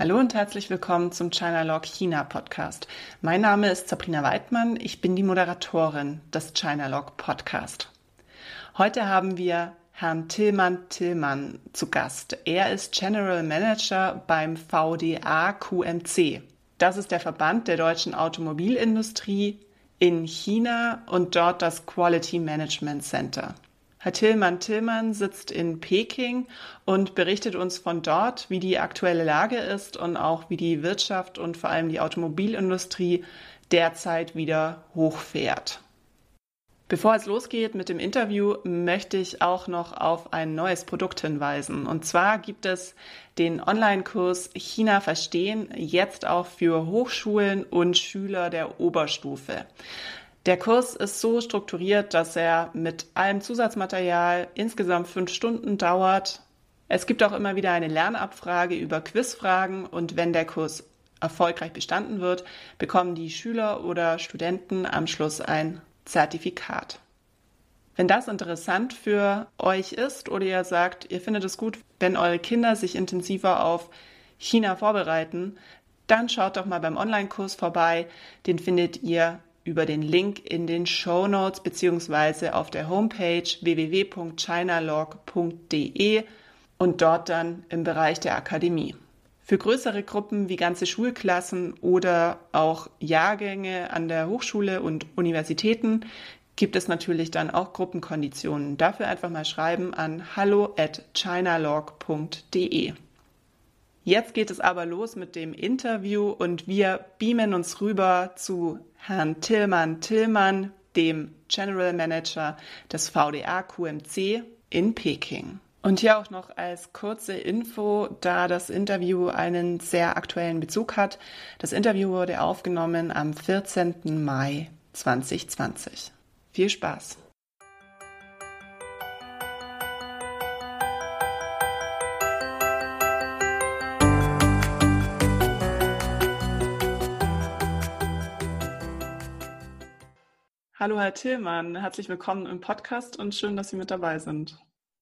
Hallo und herzlich willkommen zum Chinalog China Podcast. Mein Name ist Sabrina Weidmann, ich bin die Moderatorin des Chinalog Podcast. Heute haben wir Herrn Tillmann zu Gast. Er ist General Manager beim VDA QMC. Das ist der Verband der deutschen Automobilindustrie in China und dort das Quality Management Center. Herr Tillmann sitzt in Peking und berichtet uns von dort, wie die aktuelle Lage ist und auch wie die Wirtschaft und vor allem die Automobilindustrie derzeit wieder hochfährt. Bevor es losgeht mit dem Interview, möchte ich auch noch auf ein neues Produkt hinweisen. Und zwar gibt es den Online-Kurs China verstehen, jetzt auch für Hochschulen und Schüler der Oberstufe. Der Kurs ist so strukturiert, dass er mit allem Zusatzmaterial insgesamt 5 Stunden dauert. Es gibt auch immer wieder eine Lernabfrage über Quizfragen und wenn der Kurs erfolgreich bestanden wird, bekommen die Schüler oder Studenten am Schluss ein Zertifikat. Wenn das interessant für euch ist oder ihr sagt, ihr findet es gut, wenn eure Kinder sich intensiver auf China vorbereiten, dann schaut doch mal beim Online-Kurs vorbei. Den findet ihr über den Link in den Shownotes beziehungsweise auf der Homepage www.chinalog.de und dort dann im Bereich der Akademie. Für größere Gruppen wie ganze Schulklassen oder auch Jahrgänge an der Hochschule und Universitäten gibt es natürlich dann auch Gruppenkonditionen. Dafür einfach mal schreiben an hallo@chinalog.de. Jetzt geht es aber los mit dem Interview und wir beamen uns rüber zu Herrn Tillmann, dem General Manager des VDA QMC in Peking. Und hier auch noch als kurze Info, da das Interview einen sehr aktuellen Bezug hat. Das Interview wurde aufgenommen am 14. Mai 2020. Viel Spaß! Hallo Herr Tillmann, herzlich willkommen im Podcast und schön, dass Sie mit dabei sind.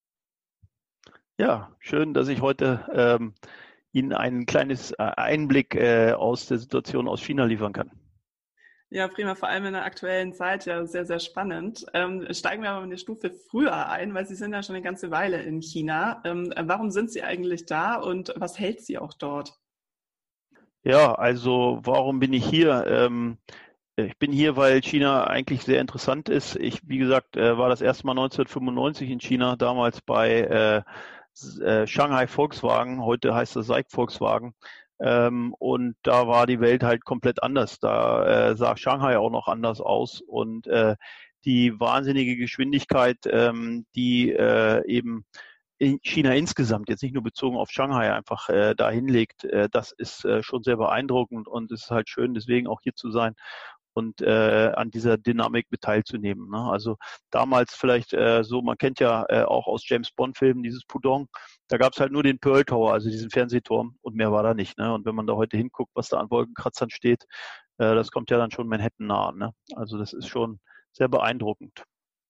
Ja, schön, dass ich heute Ihnen ein kleines Einblick aus der Situation aus China liefern kann. Ja, prima, vor allem in der aktuellen Zeit ja sehr, sehr spannend. Steigen wir aber eine Stufe früher ein, weil Sie sind ja schon eine ganze Weile in China. Warum sind Sie eigentlich da und was hält Sie auch dort? Ja, also warum bin ich hier? Ich bin hier, weil China eigentlich sehr interessant ist. Ich, wie gesagt, war das erste Mal 1995 in China, damals bei Shanghai Volkswagen, heute heißt das SAIC Volkswagen. Und da war die Welt halt komplett anders. Da sah Shanghai auch noch anders aus. Und die wahnsinnige Geschwindigkeit, die eben in China insgesamt, jetzt nicht nur bezogen auf Shanghai, einfach da hinlegt, das ist schon sehr beeindruckend und es ist halt schön, deswegen auch hier zu sein und an dieser Dynamik mit teilzunehmen. Ne? Also damals vielleicht so, man kennt ja auch aus James Bond-Filmen dieses Pudong, da gab es halt nur den Pearl Tower, also diesen Fernsehturm und mehr war da nicht. Ne? Und wenn man da heute hinguckt, was da an Wolkenkratzern steht, das kommt ja dann schon Manhattan nah. Ne? Also das ist schon sehr beeindruckend.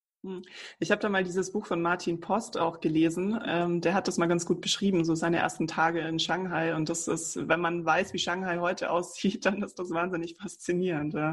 Ich habe da mal dieses Buch von Martin Post auch gelesen. Der hat das mal ganz gut beschrieben, so seine ersten Tage in Shanghai. Und das ist, wenn man weiß, wie Shanghai heute aussieht, dann ist das wahnsinnig faszinierend. Ja.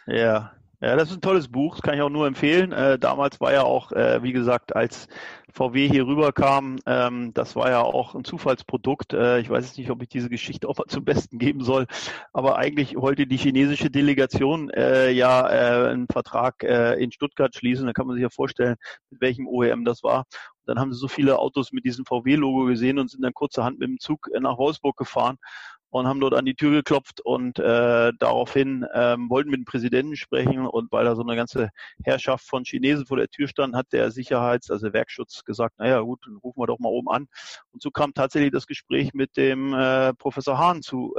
Ja, das ist ein tolles Buch, das kann ich auch nur empfehlen. Damals war ja auch, wie gesagt, als VW hier rüberkam, das war ja auch ein Zufallsprodukt. Ich weiß jetzt nicht, ob ich diese Geschichte auch mal zum Besten geben soll, aber eigentlich wollte die chinesische Delegation einen Vertrag in Stuttgart schließen. Da kann man sich ja vorstellen, mit welchem OEM das war. Und dann haben sie so viele Autos mit diesem VW-Logo gesehen und sind dann kurzerhand mit dem Zug nach Wolfsburg gefahren und haben dort an die Tür geklopft und daraufhin wollten mit dem Präsidenten sprechen und weil da so eine ganze Herrschaft von Chinesen vor der Tür stand, hat der also Werkschutz gesagt, naja gut, dann rufen wir doch mal oben an. Und so kam tatsächlich das Gespräch mit dem Professor Hahn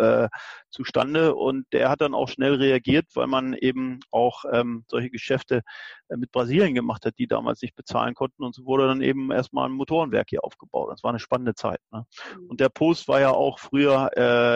zustande und der hat dann auch schnell reagiert, weil man eben auch solche Geschäfte mit Brasilien gemacht hat, die damals nicht bezahlen konnten und so wurde dann eben erstmal ein Motorenwerk hier aufgebaut. Das war eine spannende Zeit. Ne? Und der Post war ja auch früher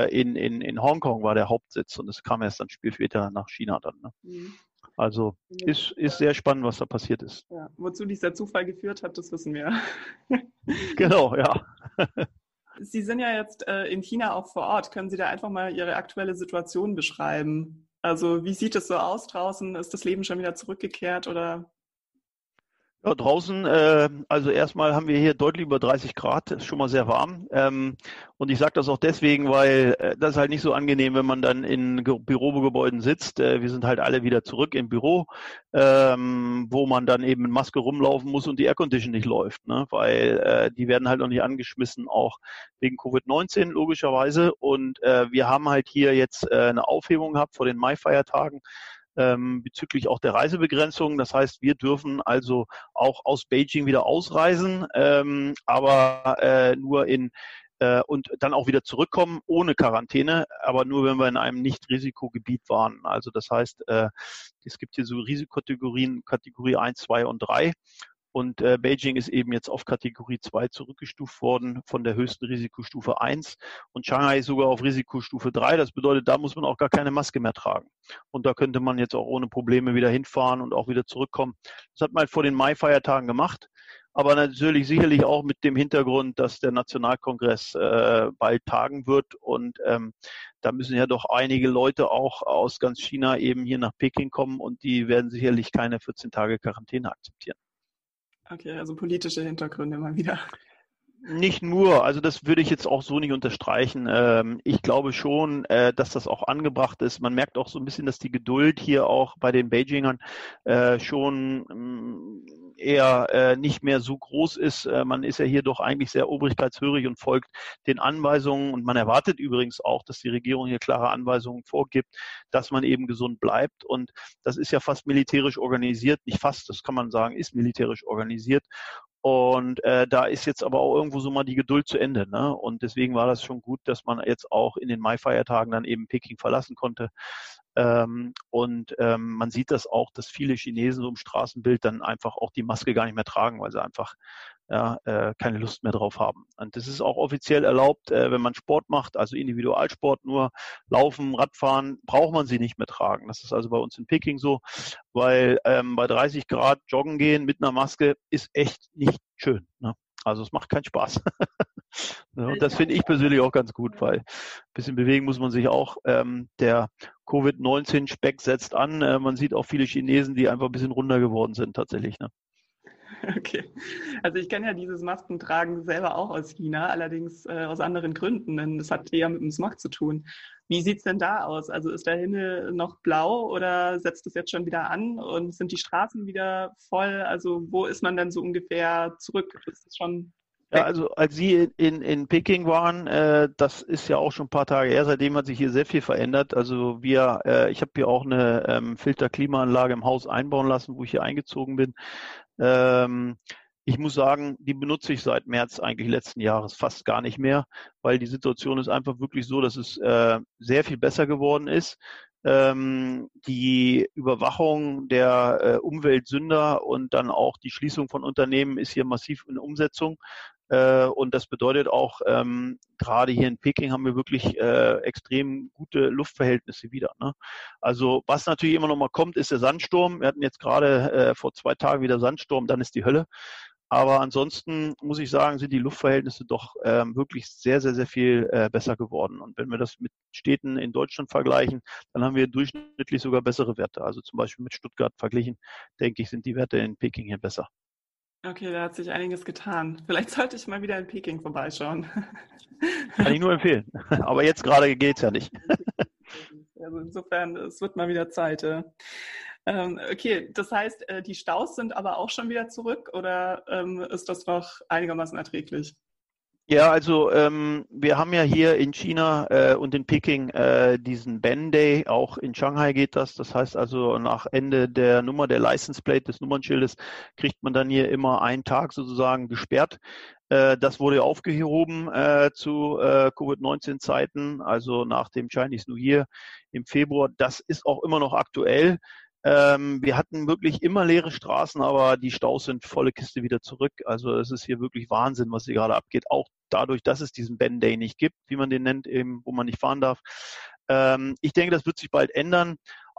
in Hongkong war der Hauptsitz und es kam erst dann später nach China dann. Ne? Mhm. Also ist sehr spannend, was da passiert ist. Ja, wozu dieser Zufall geführt hat, das wissen wir. Genau, ja. Sie sind ja jetzt in China auch vor Ort. Können Sie da einfach mal Ihre aktuelle Situation beschreiben? Also wie sieht es so aus draußen? Ist das Leben schon wieder zurückgekehrt oder? Ja, draußen, also erstmal haben wir hier deutlich über 30 Grad, ist schon mal sehr warm. Und ich sage das auch deswegen, weil das ist halt nicht so angenehm, wenn man dann in Bürogebäuden sitzt. Wir sind halt alle wieder zurück im Büro, wo man dann eben mit Maske rumlaufen muss und die Aircondition nicht läuft, ne? Weil die werden halt noch nicht angeschmissen, auch wegen Covid-19 logischerweise. Und wir haben halt hier jetzt eine Aufhebung gehabt vor den Mai-Feiertagen, bezüglich auch der Reisebegrenzung. Das heißt, wir dürfen also auch aus Beijing wieder ausreisen, aber nur und dann auch wieder zurückkommen ohne Quarantäne, aber nur wenn wir in einem Nicht-Risikogebiet waren. Also das heißt, es gibt hier so Risikokategorien, Kategorie 1, 2 und 3. Und Beijing ist eben jetzt auf Kategorie 2 zurückgestuft worden von der höchsten Risikostufe 1. Und Shanghai ist sogar auf Risikostufe 3. Das bedeutet, da muss man auch gar keine Maske mehr tragen. Und da könnte man jetzt auch ohne Probleme wieder hinfahren und auch wieder zurückkommen. Das hat man halt vor den Mai-Feiertagen gemacht. Aber natürlich sicherlich auch mit dem Hintergrund, dass der Nationalkongress bald tagen wird. Und da müssen ja doch einige Leute auch aus ganz China eben hier nach Peking kommen. Und die werden sicherlich keine 14 Tage Quarantäne akzeptieren. Okay, also politische Hintergründe mal wieder. Nicht nur, also das würde ich jetzt auch so nicht unterstreichen. Ich glaube schon, dass das auch angebracht ist. Man merkt auch so ein bisschen, dass die Geduld hier auch bei den Beijingern schon eher nicht mehr so groß ist. Man ist ja hier doch eigentlich sehr obrigkeitshörig und folgt den Anweisungen. Und man erwartet übrigens auch, dass die Regierung hier klare Anweisungen vorgibt, dass man eben gesund bleibt. Und das ist ja fast militärisch organisiert. Nicht fast, das kann man sagen, ist militärisch organisiert. Und da ist jetzt aber auch irgendwo so mal die Geduld zu Ende, ne? Und deswegen war das schon gut, dass man jetzt auch in den Mai-Feiertagen dann eben Peking verlassen konnte. Man sieht das auch, dass viele Chinesen so im Straßenbild dann einfach auch die Maske gar nicht mehr tragen, weil sie einfach keine Lust mehr drauf haben. Und das ist auch offiziell erlaubt, wenn man Sport macht, also Individualsport, nur Laufen, Radfahren, braucht man sie nicht mehr tragen. Das ist also bei uns in Peking so, weil bei 30 Grad joggen gehen mit einer Maske ist echt nicht schön, ne? Also es macht keinen Spaß. Ja, und das finde ich persönlich auch ganz gut, weil ein bisschen bewegen muss man sich auch. Der Covid-19-Speck setzt an. Man sieht auch viele Chinesen, die einfach ein bisschen runder geworden sind tatsächlich, ne? Okay. Also ich kenne ja dieses Maskentragen selber auch aus China, allerdings aus anderen Gründen, denn das hat eher mit dem Smog zu tun. Wie sieht es denn da aus? Also ist der Himmel noch blau oder setzt es jetzt schon wieder an und sind die Straßen wieder voll? Also wo ist man denn so ungefähr zurück? Ist es schon Ja, weg? also als Sie in Peking waren, das ist ja auch schon ein paar Tage her, seitdem hat sich hier sehr viel verändert. Also ich habe hier auch eine Filterklimaanlage im Haus einbauen lassen, wo ich hier eingezogen bin. Ähm, Ich muss sagen, die benutze ich seit März eigentlich letzten Jahres fast gar nicht mehr, weil die Situation ist einfach wirklich so, dass es sehr viel besser geworden ist. Die Überwachung der Umweltsünder und dann auch die Schließung von Unternehmen ist hier massiv in Umsetzung. Und das bedeutet auch, gerade hier in Peking haben wir wirklich extrem gute Luftverhältnisse wieder, ne? Also was natürlich immer noch mal kommt, ist der Sandsturm. Wir hatten jetzt gerade vor 2 Tagen wieder Sandsturm, dann ist die Hölle. Aber ansonsten muss ich sagen, sind die Luftverhältnisse doch wirklich sehr, sehr, sehr viel besser geworden. Und wenn wir das mit Städten in Deutschland vergleichen, dann haben wir durchschnittlich sogar bessere Werte. Also zum Beispiel mit Stuttgart verglichen, denke ich, sind die Werte in Peking hier besser. Okay, da hat sich einiges getan. Vielleicht sollte ich mal wieder in Peking vorbeischauen. Kann ich nur empfehlen. Aber jetzt gerade geht's ja nicht. Also insofern, es wird mal wieder Zeit. Ja. Okay, das heißt, die Staus sind aber auch schon wieder zurück oder ist das noch einigermaßen erträglich? Ja, also wir haben ja hier in China und in Peking diesen Ban Day, auch in Shanghai geht das. Das heißt also nach Ende der Nummer der License Plate des Nummernschildes kriegt man dann hier immer einen Tag sozusagen gesperrt. Das wurde aufgehoben zu Covid-19-Zeiten, also nach dem Chinese New Year im Februar. Das ist auch immer noch aktuell. Wir hatten wirklich immer leere Straßen, aber die Staus sind volle Kiste wieder zurück. Also es ist hier wirklich Wahnsinn, was hier gerade abgeht. Auch dadurch, dass es diesen Ban Day nicht gibt, wie man den nennt, eben, wo man nicht fahren darf. Ich denke, das wird sich bald ändern.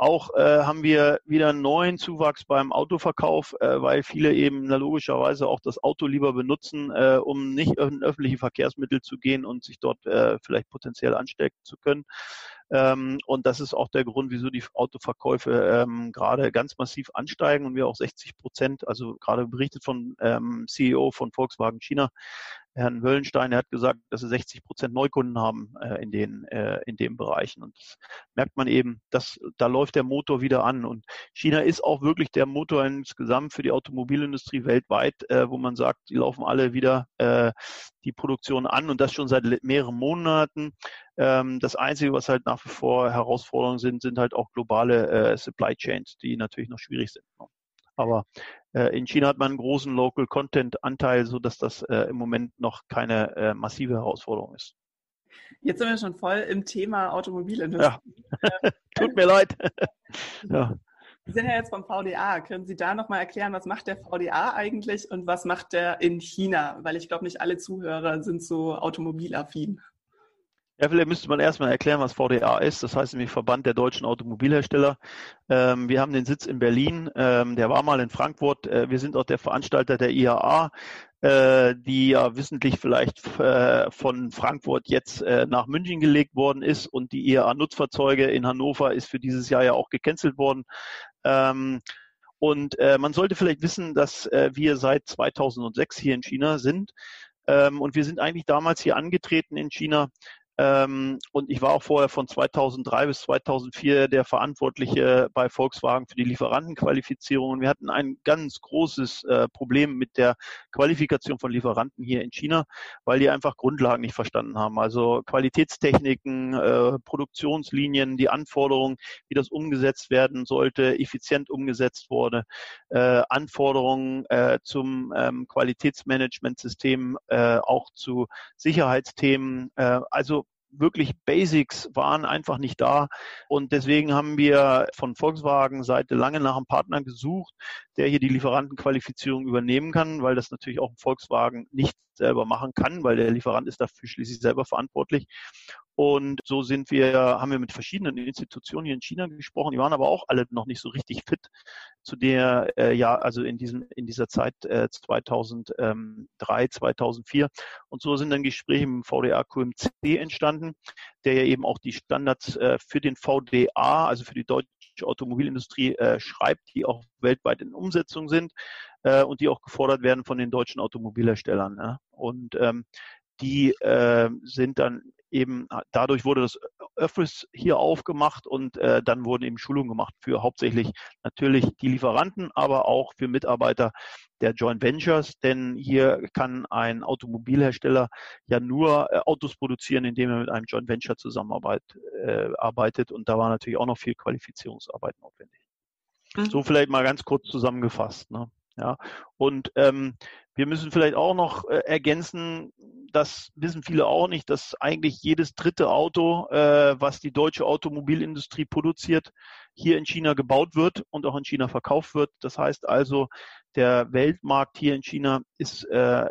Auch haben wir wieder einen neuen Zuwachs beim Autoverkauf, weil viele eben logischerweise auch das Auto lieber benutzen, um nicht in öffentliche Verkehrsmittel zu gehen und sich dort vielleicht potenziell anstecken zu können. Und das ist auch der Grund, wieso die Autoverkäufe gerade ganz massiv ansteigen und wir auch 60%, also gerade berichtet von CEO von Volkswagen China, Herrn Wöllenstein, er hat gesagt, dass sie 60% Neukunden haben in den Bereichen. Und das merkt man eben, da läuft der Motor wieder an. Und China ist auch wirklich der Motor insgesamt für die Automobilindustrie weltweit, wo man sagt, die laufen alle wieder die Produktion an und das schon seit mehreren Monaten. Das Einzige, was halt nach wie vor Herausforderungen sind halt auch globale Supply Chains, die natürlich noch schwierig sind. Aber in China hat man einen großen Local Content Anteil, sodass das im Moment noch keine massive Herausforderung ist. Jetzt sind wir schon voll im Thema Automobilindustrie. Ja. Tut mir leid. Ja. Sie sind ja jetzt vom VDA. Können Sie da nochmal erklären, was macht der VDA eigentlich und was macht der in China? Weil ich glaube, nicht alle Zuhörer sind so automobilaffin. Ja, vielleicht müsste man erstmal erklären, was VDA ist. Das heißt nämlich Verband der deutschen Automobilhersteller. Wir haben den Sitz in Berlin. Der war mal in Frankfurt. Wir sind auch der Veranstalter der IAA, die ja wissentlich vielleicht von Frankfurt jetzt nach München gelegt worden ist. Und die IAA-Nutzfahrzeuge in Hannover ist für dieses Jahr ja auch gecancelt worden. Und man sollte vielleicht wissen, dass wir seit 2006 hier in China sind. Und wir sind eigentlich damals hier angetreten in China. Und ich war auch vorher von 2003 bis 2004 der Verantwortliche bei Volkswagen für die Lieferantenqualifizierung. Und wir hatten ein ganz großes Problem mit der Qualifikation von Lieferanten hier in China, weil die einfach Grundlagen nicht verstanden haben. Also Qualitätstechniken, Produktionslinien, die Anforderungen, wie das umgesetzt werden sollte, effizient umgesetzt wurde, Anforderungen zum Qualitätsmanagementsystem, auch zu Sicherheitsthemen. Also wirklich Basics waren einfach nicht da. Und deswegen haben wir von Volkswagen-Seite lange nach einem Partner gesucht, der hier die Lieferantenqualifizierung übernehmen kann, weil das natürlich auch Volkswagen nicht selber machen kann, weil der Lieferant ist dafür schließlich selber verantwortlich. Und so haben wir mit verschiedenen Institutionen hier in China gesprochen. Die waren aber auch alle noch nicht so richtig fit zu der, also in dieser Zeit 2003, 2004. Und so sind dann Gespräche mit dem VDA QMC entstanden, der ja eben auch die Standards für den VDA, also für die deutsche Automobilindustrie, schreibt, die auch weltweit in Umsetzung sind und die auch gefordert werden von den deutschen Automobilherstellern. Ja. Und die sind dann eben, dadurch wurde das Office hier aufgemacht und dann wurden eben Schulungen gemacht für hauptsächlich natürlich die Lieferanten, aber auch für Mitarbeiter der Joint Ventures, denn hier kann ein Automobilhersteller ja nur Autos produzieren, indem er mit einem Joint Venture arbeitet und da war natürlich auch noch viel Qualifizierungsarbeit notwendig. So vielleicht mal ganz kurz zusammengefasst. Ne? Ja. Und wir müssen vielleicht auch noch ergänzen, das wissen viele auch nicht, dass eigentlich jedes dritte Auto, was die deutsche Automobilindustrie produziert, hier in China gebaut wird und auch in China verkauft wird. Das heißt also, der Weltmarkt hier in China ist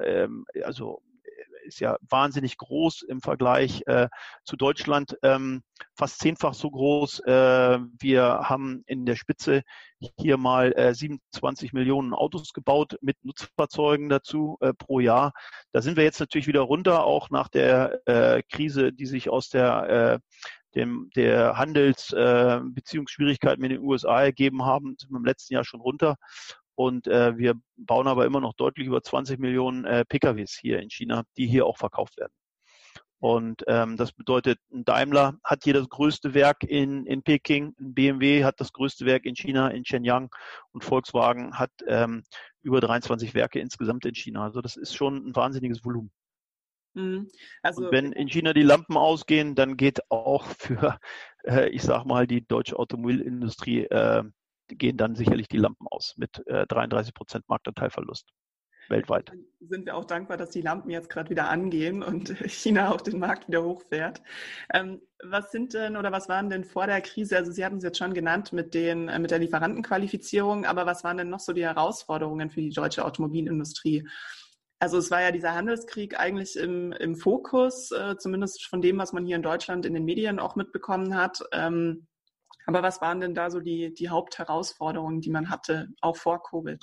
ist ja wahnsinnig groß im Vergleich zu Deutschland, fast 10-fach so groß. Wir haben in der Spitze hier mal 27 Millionen Autos gebaut mit Nutzfahrzeugen dazu pro Jahr. Da sind wir jetzt natürlich wieder runter, auch nach der Krise, die sich aus der Handelsbeziehungsschwierigkeiten mit den USA ergeben haben, sind wir im letzten Jahr schon runter. Und wir bauen aber immer noch deutlich über 20 Millionen PKWs hier in China, die hier auch verkauft werden. Und das bedeutet, ein Daimler hat hier das größte Werk in Peking, ein BMW hat das größte Werk in China, in Shenyang und Volkswagen hat über 23 Werke insgesamt in China. Also das ist schon ein wahnsinniges Volumen. Also, und wenn in China die Lampen ausgehen, dann geht auch für, ich sag mal, die deutsche Automobilindustrie gehen dann sicherlich die Lampen aus mit 33% Marktanteilverlust weltweit. Sind wir auch dankbar, dass die Lampen jetzt gerade wieder angehen und China auch den Markt wieder hochfährt. Was waren denn vor der Krise, also Sie hatten es jetzt schon genannt mit der Lieferantenqualifizierung, aber was waren denn noch so die Herausforderungen für die deutsche Automobilindustrie? Also es war ja dieser Handelskrieg eigentlich im Fokus, zumindest von dem, was man hier in Deutschland in den Medien auch mitbekommen hat. Aber was waren denn da so die Hauptherausforderungen, die man hatte, auch vor Covid?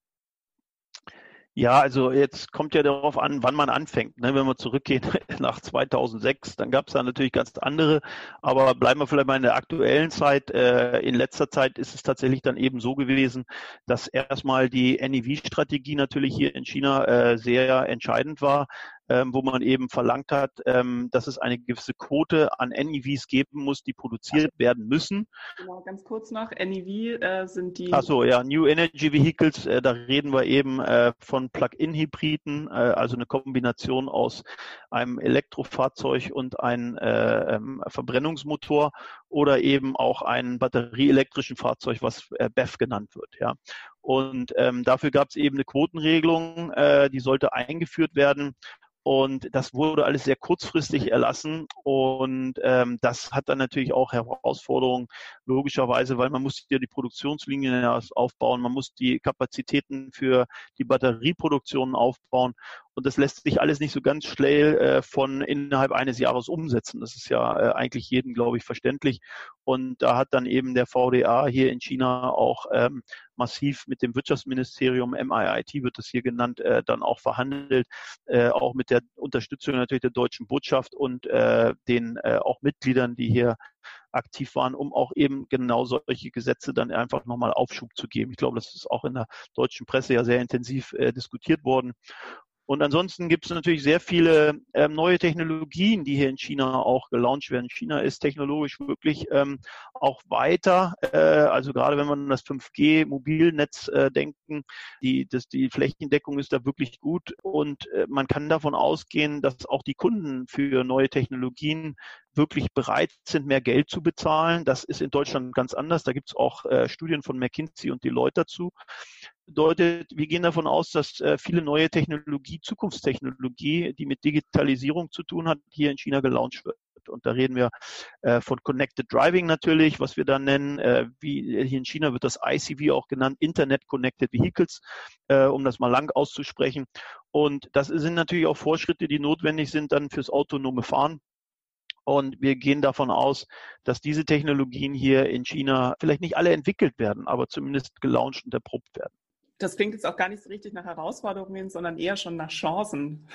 Ja, also jetzt kommt ja darauf an, wann man anfängt. Ne? Wenn wir zurückgehen nach 2006, dann gab es da natürlich ganz andere. Aber bleiben wir vielleicht mal in der aktuellen Zeit. In letzter Zeit ist es tatsächlich dann eben so gewesen, dass erstmal die NEV-Strategie natürlich hier in China sehr entscheidend war, wo man eben verlangt hat, dass es eine gewisse Quote an NEVs geben muss, die produziert werden müssen. Genau, ganz kurz noch, NEV sind Ach die. so, ja, New Energy Vehicles, da reden wir eben von Plug-in-Hybriden, also eine Kombination aus einem Elektrofahrzeug und einem Verbrennungsmotor oder eben auch einem batterieelektrischen Fahrzeug, was BEV genannt wird. Ja. Und dafür gab es eben eine Quotenregelung, die sollte eingeführt werden. Und das wurde alles sehr kurzfristig erlassen. Und das hat dann natürlich auch Herausforderungen, logischerweise, weil man muss ja die Produktionslinien aufbauen, man muss die Kapazitäten für die Batterieproduktion aufbauen. Und das lässt sich alles nicht so ganz schnell von innerhalb eines Jahres umsetzen. Das ist ja eigentlich jedem, glaube ich, verständlich. Und da hat dann eben der VDA hier in China auch massiv mit dem Wirtschaftsministerium, MIIT wird das hier genannt, dann auch verhandelt, auch mit der Unterstützung natürlich der deutschen Botschaft und den auch Mitgliedern, die hier aktiv waren, um auch eben genau solche Gesetze dann einfach nochmal Aufschub zu geben. Ich glaube, das ist auch in der deutschen Presse ja sehr intensiv diskutiert worden. Und ansonsten gibt es natürlich sehr viele neue Technologien, die hier in China auch gelauncht werden. China ist technologisch wirklich auch weiter. Also gerade wenn wir an das 5G-Mobilnetz denken, die Flächendeckung ist da wirklich gut. Und man kann davon ausgehen, dass auch die Kunden für neue Technologien wirklich bereit sind, mehr Geld zu bezahlen. Das ist in Deutschland ganz anders. Da gibt es auch Studien von McKinsey und Deloitte dazu. Bedeutet, wir gehen davon aus, dass viele neue Technologie, Zukunftstechnologie, die mit Digitalisierung zu tun hat, hier in China gelauncht wird. Und da reden wir von Connected Driving natürlich, was wir da nennen. Wie hier in China wird das ICV auch genannt, Internet Connected Vehicles, um das mal lang auszusprechen. Und das sind natürlich auch Fortschritte, die notwendig sind dann fürs autonome Fahren. Und wir gehen davon aus, dass diese Technologien hier in China vielleicht nicht alle entwickelt werden, aber zumindest gelauncht und erprobt werden. Das klingt jetzt auch gar nicht so richtig nach Herausforderungen, sondern eher schon nach Chancen.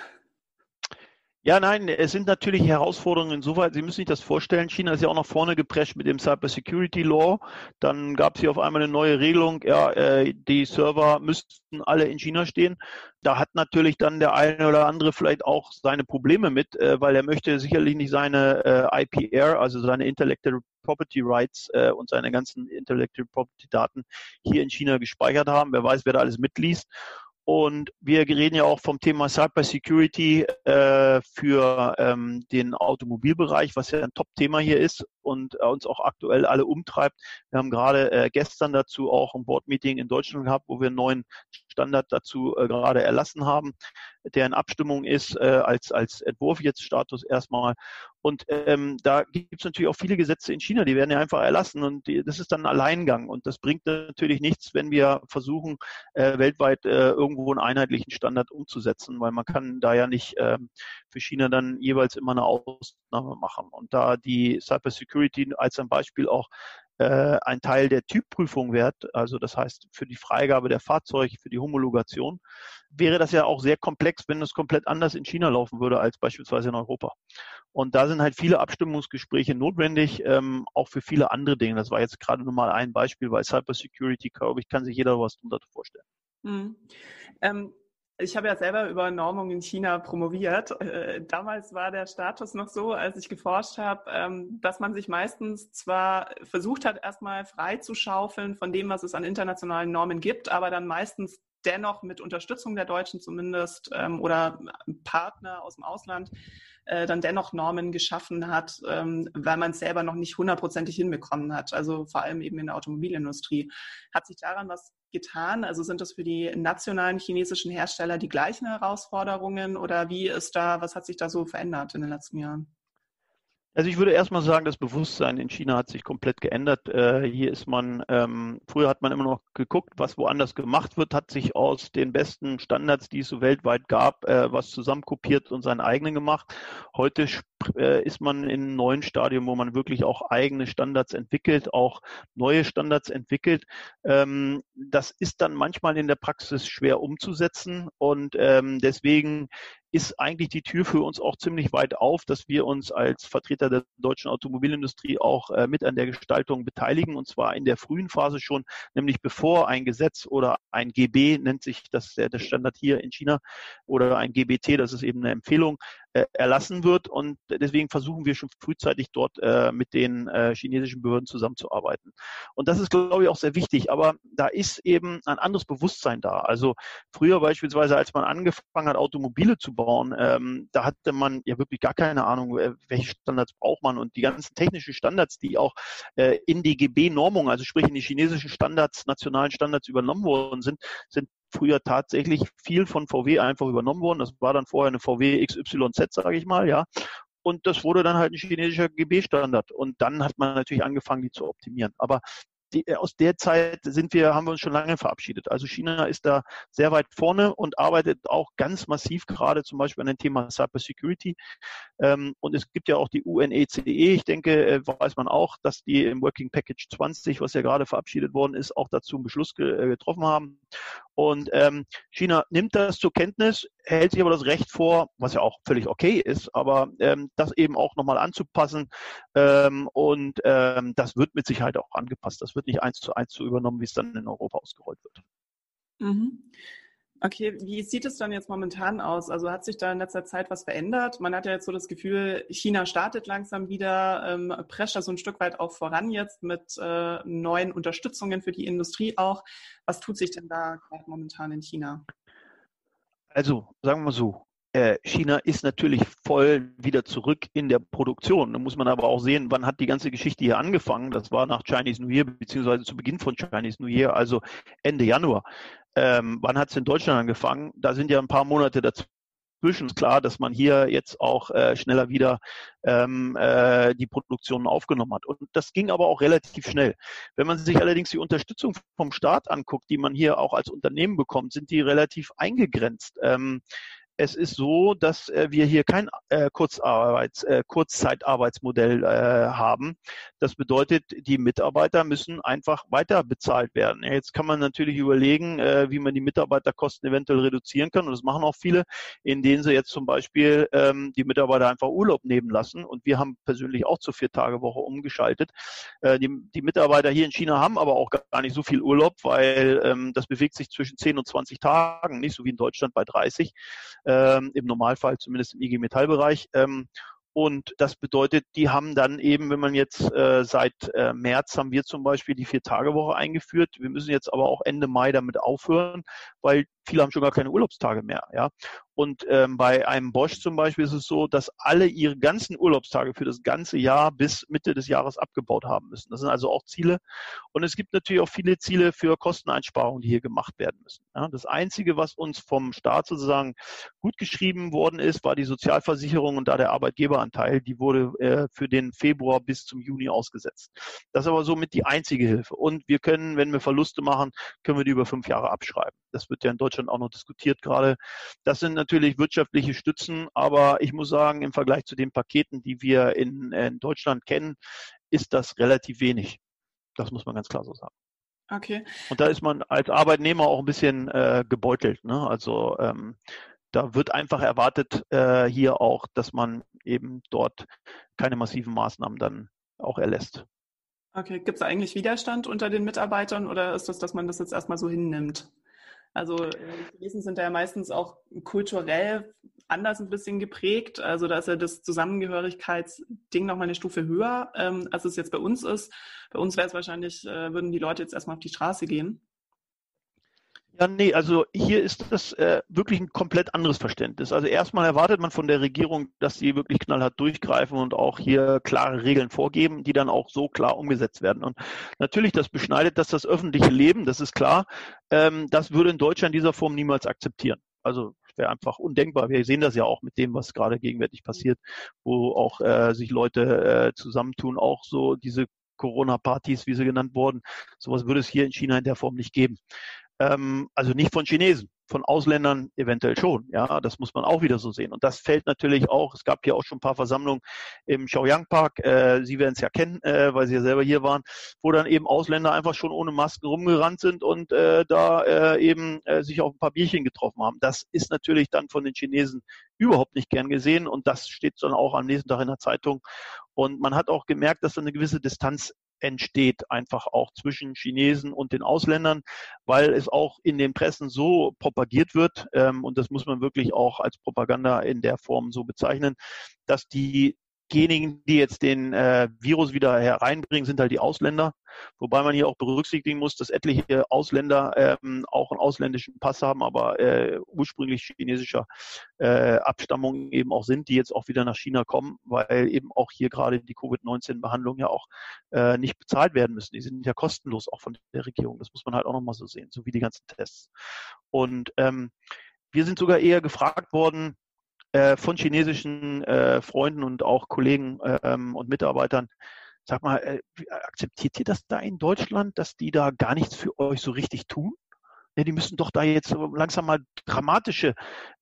Ja, nein, es sind natürlich Herausforderungen insoweit. Sie müssen sich das vorstellen, China ist ja auch nach vorne geprescht mit dem Cyber Security Law. Dann gab es hier auf einmal eine neue Regelung, ja, die Server müssten alle in China stehen. Da hat natürlich dann der eine oder andere vielleicht auch seine Probleme mit, weil er möchte sicherlich nicht seine IPR, also seine Intellectual Property Rights und seine ganzen Intellectual Property Daten hier in China gespeichert haben. Wer weiß, wer da alles mitliest. Und wir reden ja auch vom Thema Cyber Security für den Automobilbereich, was ja ein Top-Thema hier ist und uns auch aktuell alle umtreibt. Wir haben gerade gestern dazu auch ein Board-Meeting in Deutschland gehabt, wo wir einen neuen Standard dazu gerade erlassen haben, der in Abstimmung ist als Entwurf jetzt Status erstmal. Und da gibt es natürlich auch viele Gesetze in China, die werden ja einfach erlassen und das ist dann ein Alleingang. Und das bringt natürlich nichts, wenn wir versuchen, weltweit irgendwo einen einheitlichen Standard umzusetzen, weil man kann da ja nicht für China dann jeweils immer eine Ausnahme machen. Und da die Cyber Security als ein Beispiel auch ein Teil der Typprüfung wird, also das heißt für die Freigabe der Fahrzeuge, für die Homologation, wäre das ja auch sehr komplex, wenn es komplett anders in China laufen würde als beispielsweise in Europa. Und da sind halt viele Abstimmungsgespräche notwendig, auch für viele andere Dinge. Das war jetzt gerade nur mal ein Beispiel, weil Cyber Security, glaube ich, kann sich jeder was darunter vorstellen. Mhm. Ich habe ja selber über Normung in China promoviert. Damals war der Status noch so, als ich geforscht habe, dass man sich meistens zwar versucht hat, erstmal frei zu schaufeln von dem, was es an internationalen Normen gibt, aber dann meistens dennoch mit Unterstützung der Deutschen zumindest oder Partner aus dem Ausland dann dennoch Normen geschaffen hat, weil man es selber noch nicht hundertprozentig hinbekommen hat. Also vor allem eben in der Automobilindustrie. Hat sich daran was getan? Also sind das für die nationalen chinesischen Hersteller die gleichen Herausforderungen oder was hat sich da so verändert in den letzten Jahren? Also ich würde erstmal sagen, das Bewusstsein in China hat sich komplett geändert. Hier ist man, früher hat man immer noch geguckt, was woanders gemacht wird, hat sich aus den besten Standards, die es so weltweit gab, was zusammenkopiert und seinen eigenen gemacht. Heute ist man in einem neuen Stadium, wo man wirklich auch eigene Standards entwickelt, auch neue Standards entwickelt. Das ist dann manchmal in der Praxis schwer umzusetzen und deswegen ist eigentlich die Tür für uns auch ziemlich weit auf, dass wir uns als Vertreter der deutschen Automobilindustrie auch mit an der Gestaltung beteiligen, und zwar in der frühen Phase schon, nämlich bevor ein Gesetz oder ein GB, nennt sich das der Standard hier in China, oder ein GBT, das ist eben eine Empfehlung, erlassen wird. Und deswegen versuchen wir schon frühzeitig dort mit den chinesischen Behörden zusammenzuarbeiten. Und das ist, glaube ich, auch sehr wichtig. Aber da ist eben ein anderes Bewusstsein da. Also früher beispielsweise, als man angefangen hat, Automobile zu bauen, da hatte man ja wirklich gar keine Ahnung, welche Standards braucht man. Und die ganzen technischen Standards, die auch in die GB-Normung, also sprich in die chinesischen Standards, nationalen Standards übernommen worden sind früher tatsächlich viel von VW einfach übernommen worden. Das war dann vorher eine VW XYZ, sage ich mal, ja. Und das wurde dann halt ein chinesischer GB-Standard. Und dann hat man natürlich angefangen, die zu optimieren. Aber aus der Zeit haben wir uns schon lange verabschiedet. Also China ist da sehr weit vorne und arbeitet auch ganz massiv gerade zum Beispiel an dem Thema Cybersecurity. Und es gibt ja auch die UNECE. Ich denke, weiß man auch, dass die im Working Package 20, was ja gerade verabschiedet worden ist, auch dazu einen Beschluss getroffen haben. Und China nimmt das zur Kenntnis, hält sich aber das Recht vor, was ja auch völlig okay ist, aber das eben auch nochmal anzupassen. Und das wird mit Sicherheit auch angepasst. Das wird nicht 1:1 so übernommen, wie es dann in Europa ausgerollt wird. Mhm. Okay, wie sieht es dann jetzt momentan aus? Also hat sich da in letzter Zeit was verändert? Man hat ja jetzt so das Gefühl, China startet langsam wieder, prescht da so ein Stück weit auch voran jetzt mit neuen Unterstützungen für die Industrie auch. Was tut sich denn da gerade momentan in China? Also sagen wir mal so, China ist natürlich voll wieder zurück in der Produktion. Da muss man aber auch sehen, wann hat die ganze Geschichte hier angefangen. Das war nach Chinese New Year, beziehungsweise zu Beginn von Chinese New Year, also Ende Januar. Wann hat es in Deutschland angefangen? Da sind ja ein paar Monate dazwischen. Ist klar, dass man hier jetzt auch schneller wieder die Produktion aufgenommen hat. Und das ging aber auch relativ schnell. Wenn man sich allerdings die Unterstützung vom Staat anguckt, die man hier auch als Unternehmen bekommt, sind die relativ eingegrenzt. Es ist so, dass wir hier kein Kurzzeitarbeitsmodell haben. Das bedeutet, die Mitarbeiter müssen einfach weiter bezahlt werden. Jetzt kann man natürlich überlegen, wie man die Mitarbeiterkosten eventuell reduzieren kann. Und das machen auch viele, in denen sie jetzt zum Beispiel die Mitarbeiter einfach Urlaub nehmen lassen. Und wir haben persönlich auch zur 4-Tage-Woche umgeschaltet. Die Mitarbeiter hier in China haben aber auch gar nicht so viel Urlaub, weil das bewegt sich zwischen 10 und 20 Tagen, nicht so wie in Deutschland bei 30. Im Normalfall zumindest im IG Metall-Bereich. Und das bedeutet, die haben dann eben, wenn man jetzt seit März haben wir zum Beispiel die 4-Tage-Woche eingeführt. Wir müssen jetzt aber auch Ende Mai damit aufhören, weil viele haben schon gar keine Urlaubstage mehr. Ja. Und bei einem Bosch zum Beispiel ist es so, dass alle ihre ganzen Urlaubstage für das ganze Jahr bis Mitte des Jahres abgebaut haben müssen. Das sind also auch Ziele. Und es gibt natürlich auch viele Ziele für Kosteneinsparungen, die hier gemacht werden müssen. Ja. Das Einzige, was uns vom Staat sozusagen gut geschrieben worden ist, war die Sozialversicherung und da der Arbeitgeberanteil. Die wurde für den Februar bis zum Juni ausgesetzt. Das ist aber somit die einzige Hilfe. Und wir können, wenn wir Verluste machen, können wir die über 5 Jahre abschreiben. Das wird ja in Deutschland auch noch diskutiert gerade. Das sind natürlich wirtschaftliche Stützen, aber ich muss sagen, im Vergleich zu den Paketen, die wir in Deutschland kennen, ist das relativ wenig. Das muss man ganz klar so sagen. Okay. Und da ist man als Arbeitnehmer auch ein bisschen gebeutelt. Ne? Also da wird einfach erwartet hier auch, dass man eben dort keine massiven Maßnahmen dann auch erlässt. Okay, gibt es eigentlich Widerstand unter den Mitarbeitern oder ist das, dass man das jetzt erstmal so hinnimmt? Also die Chinesen sind da ja meistens auch kulturell anders ein bisschen geprägt. Also da ist ja das Zusammengehörigkeitsding nochmal eine Stufe höher, als es jetzt bei uns ist. Bei uns wäre es wahrscheinlich, würden die Leute jetzt erstmal auf die Straße gehen. Ja, nee, also hier ist das wirklich ein komplett anderes Verständnis. Also erstmal erwartet man von der Regierung, dass sie wirklich knallhart durchgreifen und auch hier klare Regeln vorgeben, die dann auch so klar umgesetzt werden. Und natürlich, das beschneidet das öffentliche Leben, das ist klar. Das würde in Deutschland in dieser Form niemals akzeptieren. Also wäre einfach undenkbar. Wir sehen das ja auch mit dem, was gerade gegenwärtig passiert, wo auch sich Leute zusammentun, auch so diese Corona-Partys, wie sie genannt wurden. Sowas würde es hier in China in der Form nicht geben. Also nicht von Chinesen, von Ausländern eventuell schon. Ja, das muss man auch wieder so sehen. Und das fällt natürlich auch, es gab hier auch schon ein paar Versammlungen im Chaoyang Park, Sie werden es ja kennen, weil Sie ja selber hier waren, wo dann eben Ausländer einfach schon ohne Masken rumgerannt sind und sich auf ein paar Bierchen getroffen haben. Das ist natürlich dann von den Chinesen überhaupt nicht gern gesehen und das steht dann auch am nächsten Tag in der Zeitung. Und man hat auch gemerkt, dass da eine gewisse Distanz entsteht, einfach auch zwischen Chinesen und den Ausländern, weil es auch in den Pressen so propagiert wird, und das muss man wirklich auch als Propaganda in der Form so bezeichnen, dass diejenigen, die jetzt den Virus wieder hereinbringen, sind halt die Ausländer. Wobei man hier auch berücksichtigen muss, dass etliche Ausländer auch einen ausländischen Pass haben, aber ursprünglich chinesischer Abstammung eben auch sind, die jetzt auch wieder nach China kommen, weil eben auch hier gerade die Covid-19-Behandlung ja auch nicht bezahlt werden müssen. Die sind ja kostenlos auch von der Regierung. Das muss man halt auch nochmal so sehen, so wie die ganzen Tests. Und wir sind sogar eher gefragt worden, von chinesischen Freunden und auch Kollegen und Mitarbeitern, sag mal, akzeptiert ihr das da in Deutschland, dass die da gar nichts für euch so richtig tun? Ja, die müssen doch da jetzt so langsam mal dramatische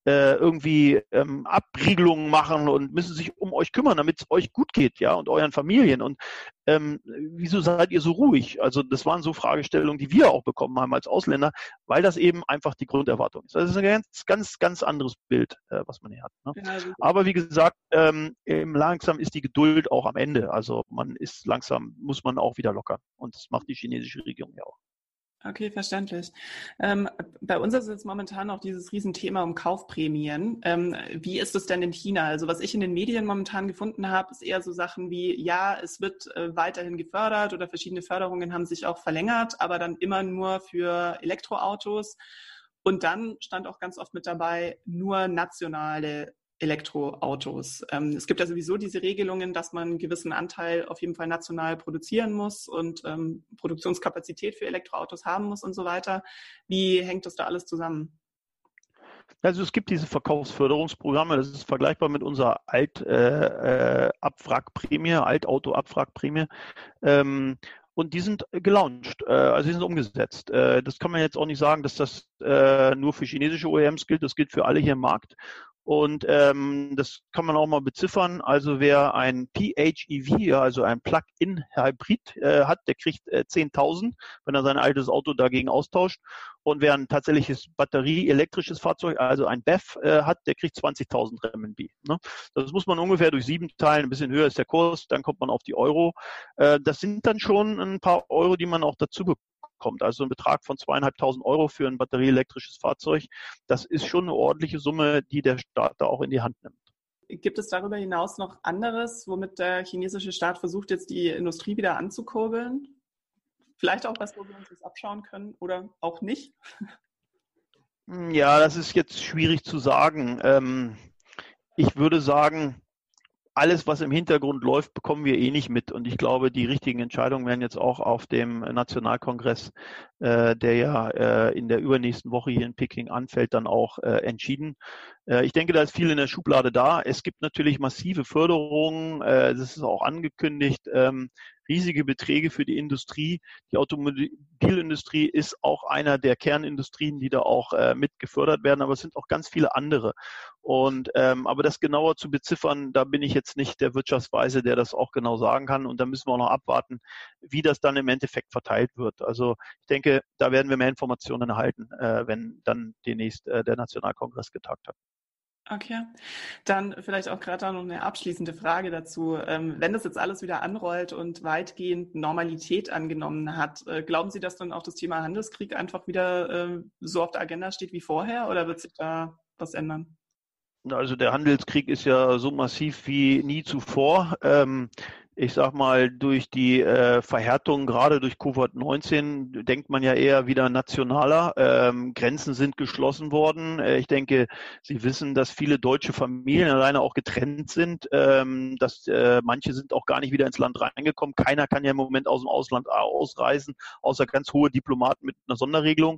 Abriegelungen machen und müssen sich um euch kümmern, damit es euch gut geht, ja, und euren Familien. Und wieso seid ihr so ruhig? Also das waren so Fragestellungen, die wir auch bekommen haben als Ausländer, weil das eben einfach die Grunderwartung ist. Das ist ein ganz, ganz, ganz anderes Bild, was man hier hat. Ne? Ja, Aber wie gesagt, langsam ist die Geduld auch am Ende. Also muss man auch wieder lockern. Und das macht die chinesische Regierung ja auch. okay, verständlich. Bei uns ist jetzt momentan auch dieses Riesenthema um Kaufprämien. Wie ist es denn in China? Also was ich in den Medien momentan gefunden habe, ist eher so Sachen wie, ja, es wird weiterhin gefördert oder verschiedene Förderungen haben sich auch verlängert, aber dann immer nur für Elektroautos. Und dann stand auch ganz oft mit dabei, nur nationale Elektroautos. Es gibt ja sowieso diese Regelungen, dass man einen gewissen Anteil auf jeden Fall national produzieren muss und Produktionskapazität für Elektroautos haben muss und so weiter. Wie hängt das da alles zusammen? Also es gibt diese Verkaufsförderungsprogramme, das ist vergleichbar mit unserer Altauto-Abwrackprämie. Und die sind gelauncht, also die sind umgesetzt. Das kann man jetzt auch nicht sagen, dass das nur für chinesische OEMs gilt, das gilt für alle hier im Markt. Und das kann man auch mal beziffern. Also wer ein PHEV, also ein Plug-in-Hybrid hat, der kriegt 10.000, wenn er sein altes Auto dagegen austauscht. Und wer ein tatsächliches batterieelektrisches Fahrzeug, also ein BEV hat, der kriegt 20.000 Renminbi. Ne? Das muss man ungefähr durch 7 teilen, ein bisschen höher ist der Kurs, dann kommt man auf die Euro. Das sind dann schon ein paar Euro, die man auch dazu bekommt. Also ein Betrag von 2.500 Euro für ein batterieelektrisches Fahrzeug, das ist schon eine ordentliche Summe, die der Staat da auch in die Hand nimmt. Gibt es darüber hinaus noch anderes, womit der chinesische Staat versucht, jetzt die Industrie wieder anzukurbeln? Vielleicht auch was, wo wir uns das abschauen können oder auch nicht? Ja, das ist jetzt schwierig zu sagen. Ich würde sagen, alles, was im Hintergrund läuft, bekommen wir eh nicht mit. Und ich glaube, die richtigen Entscheidungen werden jetzt auch auf dem Nationalkongress, der ja in der übernächsten Woche hier in Peking anfällt, dann auch entschieden. Ich denke, da ist viel in der Schublade da. Es gibt natürlich massive Förderungen. Das ist auch angekündigt. Riesige Beträge für die Industrie. Die Automobilindustrie ist auch einer der Kernindustrien, die da auch mit gefördert werden, aber es sind auch ganz viele andere. Und aber das genauer zu beziffern, da bin ich jetzt nicht der Wirtschaftsweise, der das auch genau sagen kann. Und da müssen wir auch noch abwarten, wie das dann im Endeffekt verteilt wird. Also ich denke, da werden wir mehr Informationen erhalten, wenn dann demnächst der Nationalkongress getagt hat. Okay, dann vielleicht auch gerade da noch eine abschließende Frage dazu. Wenn das jetzt alles wieder anrollt und weitgehend Normalität angenommen hat, glauben Sie, dass dann auch das Thema Handelskrieg einfach wieder so auf der Agenda steht wie vorher oder wird sich da was ändern? Also der Handelskrieg ist ja so massiv wie nie zuvor. Ich sag mal, durch die Verhärtung, gerade durch Covid-19, denkt man ja eher wieder nationaler. Grenzen sind geschlossen worden. Ich denke, Sie wissen, dass viele deutsche Familien alleine auch getrennt sind. Dass manche sind auch gar nicht wieder ins Land reingekommen. Keiner kann ja im Moment aus dem Ausland ausreisen, außer ganz hohe Diplomaten mit einer Sonderregelung.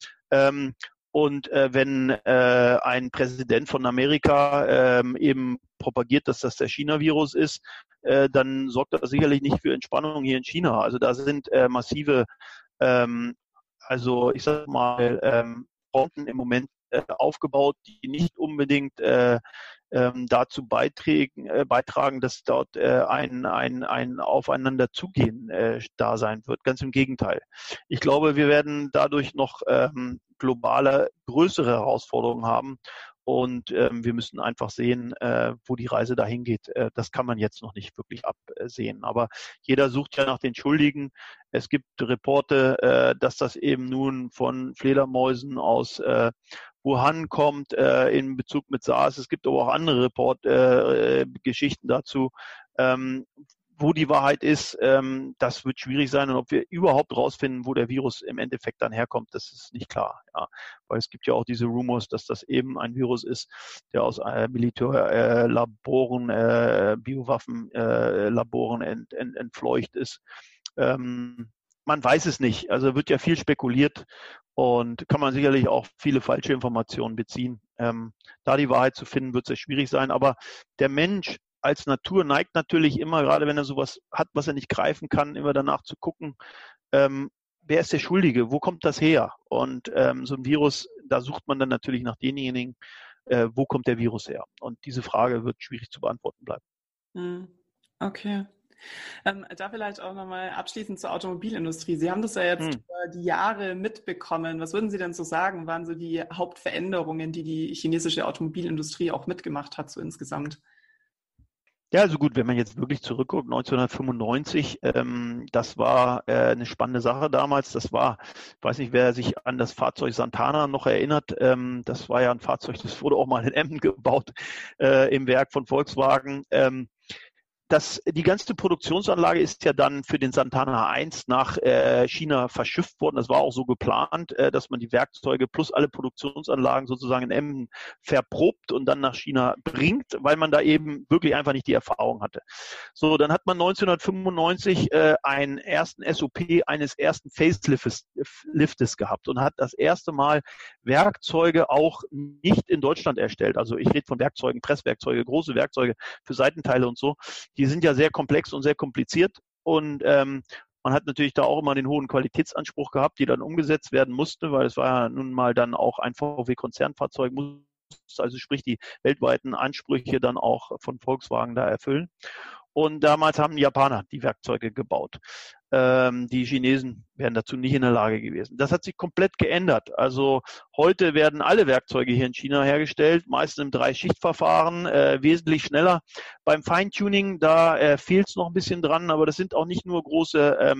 Und wenn ein Präsident von Amerika eben propagiert, dass das der China-Virus ist, dann sorgt das sicherlich nicht für Entspannung hier in China. Also da sind massive, also ich sag mal, Fronten im Moment aufgebaut, die nicht unbedingt dazu beitragen, dass dort ein Aufeinanderzugehen da sein wird. Ganz im Gegenteil. Ich glaube, wir werden dadurch noch globale, größere Herausforderungen haben. Und wir müssen einfach sehen, wo die Reise dahin geht. Das kann man jetzt noch nicht wirklich absehen. Aber jeder sucht ja nach den Schuldigen. Es gibt Reporte, dass das eben nun von Fledermäusen aus Wuhan kommt in Bezug mit SARS. Es gibt aber auch andere Geschichten dazu. Wo die Wahrheit ist, das wird schwierig sein. Und ob wir überhaupt rausfinden, wo der Virus im Endeffekt dann herkommt, das ist nicht klar. Ja. Weil es gibt ja auch diese Rumors, dass das eben ein Virus ist, der aus Militärlaboren, Biowaffenlaboren entfleucht ist. Man weiß es nicht. Also wird ja viel spekuliert und kann man sicherlich auch viele falsche Informationen beziehen. Da die Wahrheit zu finden, wird es sehr schwierig sein. Aber der Mensch als Natur neigt natürlich immer, gerade wenn er sowas hat, was er nicht greifen kann, immer danach zu gucken, wer ist der Schuldige, wo kommt das her? Und so ein Virus, da sucht man dann natürlich nach denjenigen, wo kommt der Virus her? Und diese Frage wird schwierig zu beantworten bleiben. Okay. Da vielleicht auch nochmal abschließend zur Automobilindustrie. Sie haben das ja jetzt über die Jahre mitbekommen. Was würden Sie denn so sagen, waren so die Hauptveränderungen, die die chinesische Automobilindustrie auch mitgemacht hat, so insgesamt? Ja, also gut, wenn man jetzt wirklich zurückguckt, 1995, das war eine spannende Sache damals. Das war, ich weiß nicht, wer sich an das Fahrzeug Santana noch erinnert, das war ja ein Fahrzeug, das wurde auch mal in Emden gebaut im Werk von Volkswagen. Die ganze Produktionsanlage ist ja dann für den Santana 1 nach China verschifft worden. Das war auch so geplant, dass man die Werkzeuge plus alle Produktionsanlagen sozusagen in Emden verprobt und dann nach China bringt, weil man da eben wirklich einfach nicht die Erfahrung hatte. So, dann hat man 1995 einen ersten SOP eines ersten Faceliftes gehabt und hat das erste Mal Werkzeuge auch nicht in Deutschland erstellt. Also ich rede von Werkzeugen, Presswerkzeuge, große Werkzeuge für Seitenteile und so. Die sind ja sehr komplex und sehr kompliziert und man hat natürlich da auch immer den hohen Qualitätsanspruch gehabt, die dann umgesetzt werden musste, weil es war ja nun mal dann auch ein VW-Konzernfahrzeug, also sprich die weltweiten Ansprüche dann auch von Volkswagen da erfüllen. Und damals haben die Japaner die Werkzeuge gebaut. Die Chinesen wären dazu nicht in der Lage gewesen. Das hat sich komplett geändert. Also heute werden alle Werkzeuge hier in China hergestellt, meistens im 3-Schicht-Verfahren, wesentlich schneller. Beim Feintuning, da fehlt es noch ein bisschen dran, aber das sind auch nicht nur große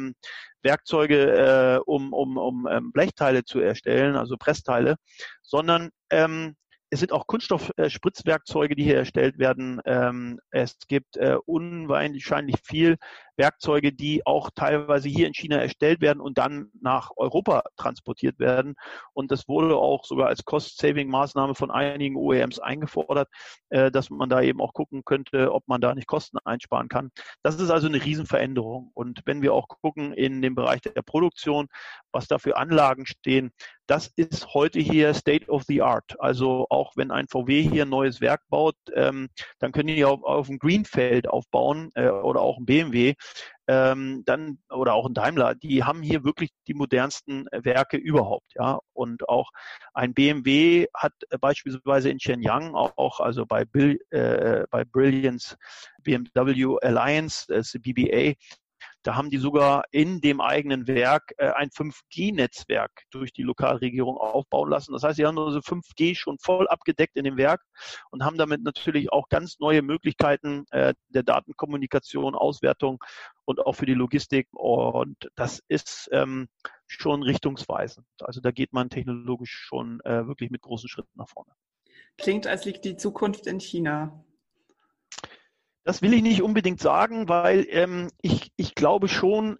Werkzeuge, um Blechteile zu erstellen, also Pressteile, sondern es sind auch Kunststoffspritzwerkzeuge, die hier erstellt werden. Es gibt unwahrscheinlich viel Werkzeuge, die auch teilweise hier in China erstellt werden und dann nach Europa transportiert werden. Und das wurde auch sogar als Cost-Saving-Maßnahme von einigen OEMs eingefordert, dass man da eben auch gucken könnte, ob man da nicht Kosten einsparen kann. Das ist also eine Riesenveränderung. Und wenn wir auch gucken in dem Bereich der Produktion, was da für Anlagen stehen, das ist heute hier State of the Art. Also auch wenn ein VW hier ein neues Werk baut, dann können die auf dem Greenfeld aufbauen oder auch ein BMW, dann oder auch ein Daimler. Die haben hier wirklich die modernsten Werke überhaupt. Ja, und auch ein BMW hat beispielsweise in Shenyang auch also bei Brilliance BMW Alliance, das BBA. Da haben die sogar in dem eigenen Werk ein 5G-Netzwerk durch die Lokalregierung aufbauen lassen. Das heißt, sie haben also 5G schon voll abgedeckt in dem Werk und haben damit natürlich auch ganz neue Möglichkeiten der Datenkommunikation, Auswertung und auch für die Logistik. Und das ist schon richtungsweisend. Also da geht man technologisch schon wirklich mit großen Schritten nach vorne. Klingt, als liegt die Zukunft in China. Das will ich nicht unbedingt sagen, weil ich glaube schon,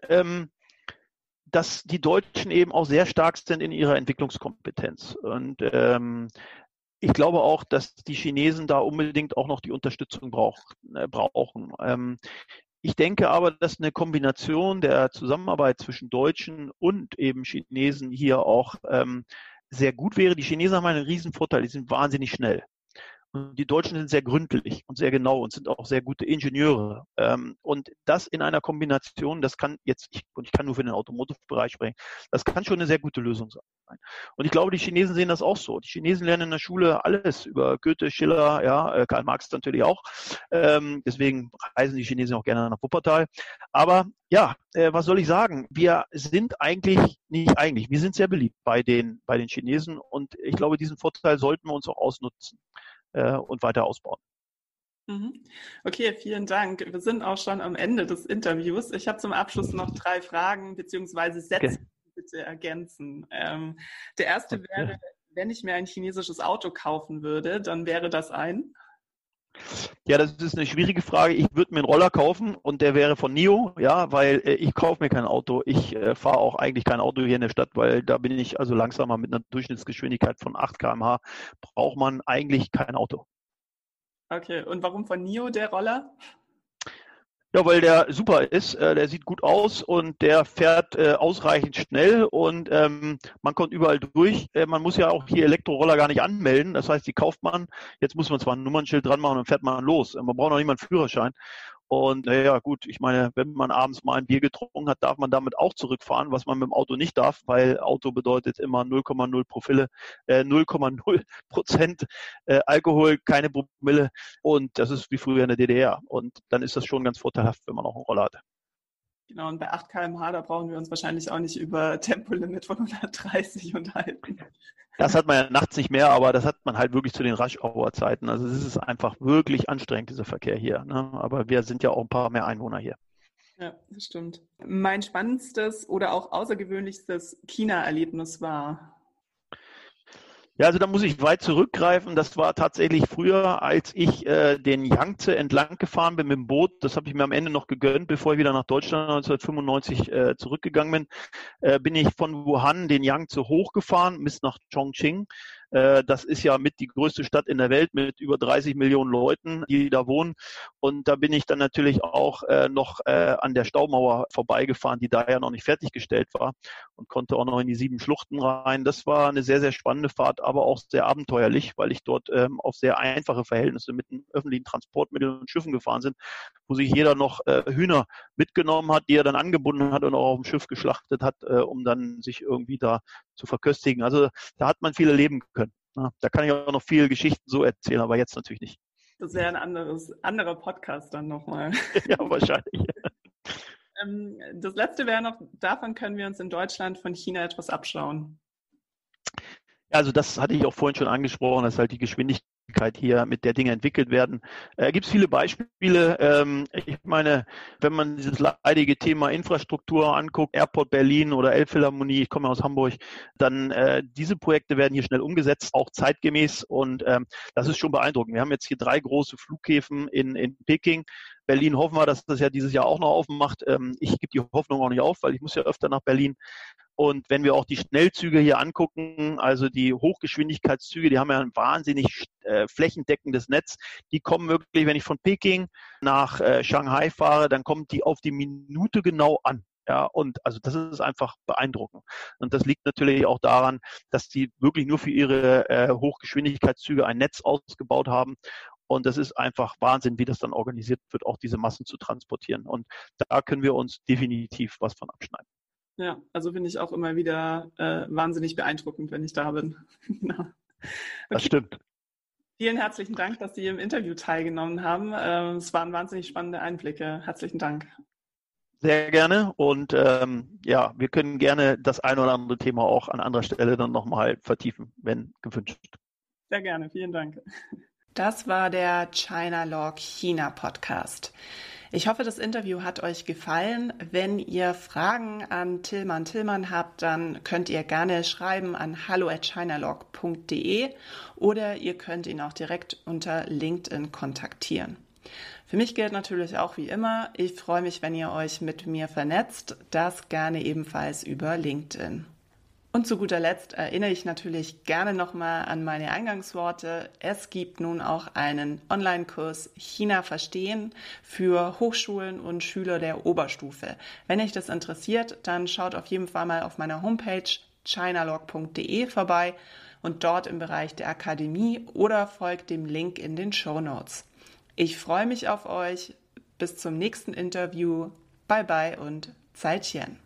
dass die Deutschen eben auch sehr stark sind in ihrer Entwicklungskompetenz. Und ich glaube auch, dass die Chinesen da unbedingt auch noch die Unterstützung brauchen. Ich denke aber, dass eine Kombination der Zusammenarbeit zwischen Deutschen und eben Chinesen hier auch sehr gut wäre. Die Chinesen haben einen riesen Vorteil, die sind wahnsinnig schnell. Und die Deutschen sind sehr gründlich und sehr genau und sind auch sehr gute Ingenieure. Und das in einer Kombination, das kann jetzt, ich kann nur für den Automotive-Bereich sprechen, das kann schon eine sehr gute Lösung sein. Und ich glaube, die Chinesen sehen das auch so. Die Chinesen lernen in der Schule alles über Goethe, Schiller, ja, Karl Marx natürlich auch. Deswegen reisen die Chinesen auch gerne nach Wuppertal. Aber ja, was soll ich sagen? Wir sind wir sind sehr beliebt bei den Chinesen und ich glaube, diesen Vorteil sollten wir uns auch ausnutzen und weiter ausbauen. Okay, vielen Dank. Wir sind auch schon am Ende des Interviews. Ich habe zum Abschluss noch 3 Fragen beziehungsweise Sätze, Okay. bitte ergänzen. Der erste wäre, wenn ich mir ein chinesisches Auto kaufen würde, dann wäre das ein? Ja, das ist eine schwierige Frage. Ich würde mir einen Roller kaufen und der wäre von NIO, ja, weil ich kaufe mir kein Auto. Ich fahre auch eigentlich kein Auto hier in der Stadt, weil da bin ich also langsamer mit einer Durchschnittsgeschwindigkeit von 8 km/h. Braucht man eigentlich kein Auto. Okay, und warum von NIO der Roller? Ja, weil der super ist, der sieht gut aus und der fährt ausreichend schnell und man kommt überall durch. Man muss ja auch hier Elektroroller gar nicht anmelden. Das heißt, die kauft man. Jetzt muss man zwar ein Nummernschild dran machen und fährt man los. Man braucht noch nicht mal einen Führerschein. Und naja, gut, ich meine, wenn man abends mal ein Bier getrunken hat, darf man damit auch zurückfahren, was man mit dem Auto nicht darf, weil Auto bedeutet immer 0,0 Promille, 0,0% Alkohol, keine Promille. Und das ist wie früher in der DDR. Und dann ist das schon ganz vorteilhaft, wenn man auch einen Roller hat. Genau, und bei 8 km/h, da brauchen wir uns wahrscheinlich auch nicht über Tempolimit von 130 unterhalten. Das hat man ja nachts nicht mehr, aber das hat man halt wirklich zu den Rush-Hour-Zeiten. Also es ist einfach wirklich anstrengend, dieser Verkehr hier. Ne? Aber wir sind ja auch ein paar mehr Einwohner hier. Ja, das stimmt. Mein spannendstes oder auch außergewöhnlichstes China-Erlebnis war? Ja, also da muss ich weit zurückgreifen. Das war tatsächlich früher, als ich den Yangtze entlang gefahren bin mit dem Boot. Das habe ich mir am Ende noch gegönnt, bevor ich wieder nach Deutschland 1995 zurückgegangen bin ich von Wuhan den Yangtze hochgefahren bis nach Chongqing. Das ist ja mit die größte Stadt in der Welt mit über 30 Millionen Leuten, die da wohnen. Und da bin ich dann natürlich auch noch an der Staumauer vorbeigefahren, die da ja noch nicht fertiggestellt war und konnte auch noch in die 7 Schluchten rein. Das war eine sehr, sehr spannende Fahrt, aber auch sehr abenteuerlich, weil ich dort auf sehr einfache Verhältnisse mit den öffentlichen Transportmitteln und Schiffen gefahren sind, wo sich jeder noch Hühner mitgenommen hat, die er dann angebunden hat und auch auf dem Schiff geschlachtet hat, um dann sich irgendwie da zu verköstigen. Also da hat man viel erleben können. Ja, da kann ich auch noch viele Geschichten so erzählen, aber jetzt natürlich nicht. Das wäre ein anderer Podcast dann nochmal. Ja, wahrscheinlich. Das letzte wäre noch, davon können wir uns in Deutschland von China etwas abschauen. Also das hatte ich auch vorhin schon angesprochen, dass halt die Geschwindigkeit hier, mit der Dinge entwickelt werden. Gibt es viele Beispiele. Ich meine, wenn man dieses leidige Thema Infrastruktur anguckt, Airport Berlin oder Elbphilharmonie, ich komme aus Hamburg, dann diese Projekte werden hier schnell umgesetzt, auch zeitgemäß und das ist schon beeindruckend. Wir haben jetzt hier 3 große Flughäfen in Peking. Berlin hoffen wir, dass das ja dieses Jahr auch noch aufmacht. Ich gebe die Hoffnung auch nicht auf, weil ich muss ja öfter nach Berlin. Und wenn wir auch die Schnellzüge hier angucken, also die Hochgeschwindigkeitszüge, die haben ja ein wahnsinnig flächendeckendes Netz. Die kommen wirklich, wenn ich von Peking nach Shanghai fahre, dann kommen die auf die Minute genau an. Ja, und also das ist einfach beeindruckend. Und das liegt natürlich auch daran, dass die wirklich nur für ihre Hochgeschwindigkeitszüge ein Netz ausgebaut haben. Und das ist einfach Wahnsinn, wie das dann organisiert wird, auch diese Massen zu transportieren. Und da können wir uns definitiv was von abschneiden. Ja, also finde ich auch immer wieder wahnsinnig beeindruckend, wenn ich da bin. Genau. Okay. Das stimmt. Vielen herzlichen Dank, dass Sie im Interview teilgenommen haben. Es waren wahnsinnig spannende Einblicke. Herzlichen Dank. Sehr gerne. Und ja, wir können gerne das ein oder andere Thema auch an anderer Stelle dann nochmal vertiefen, wenn gewünscht. Sehr gerne. Vielen Dank. Das war der China Log China Podcast. Ich hoffe, das Interview hat euch gefallen. Wenn ihr Fragen an Tillmann habt, dann könnt ihr gerne schreiben an hallo@chinalog.de oder ihr könnt ihn auch direkt unter LinkedIn kontaktieren. Für mich gilt natürlich auch wie immer, ich freue mich, wenn ihr euch mit mir vernetzt, das gerne ebenfalls über LinkedIn. Und zu guter Letzt erinnere ich natürlich gerne nochmal an meine Eingangsworte. Es gibt nun auch einen Online-Kurs China verstehen für Hochschulen und Schüler der Oberstufe. Wenn euch das interessiert, dann schaut auf jeden Fall mal auf meiner Homepage chinalog.de vorbei und dort im Bereich der Akademie oder folgt dem Link in den Shownotes. Ich freue mich auf euch. Bis zum nächsten Interview. Bye bye und Zaijian.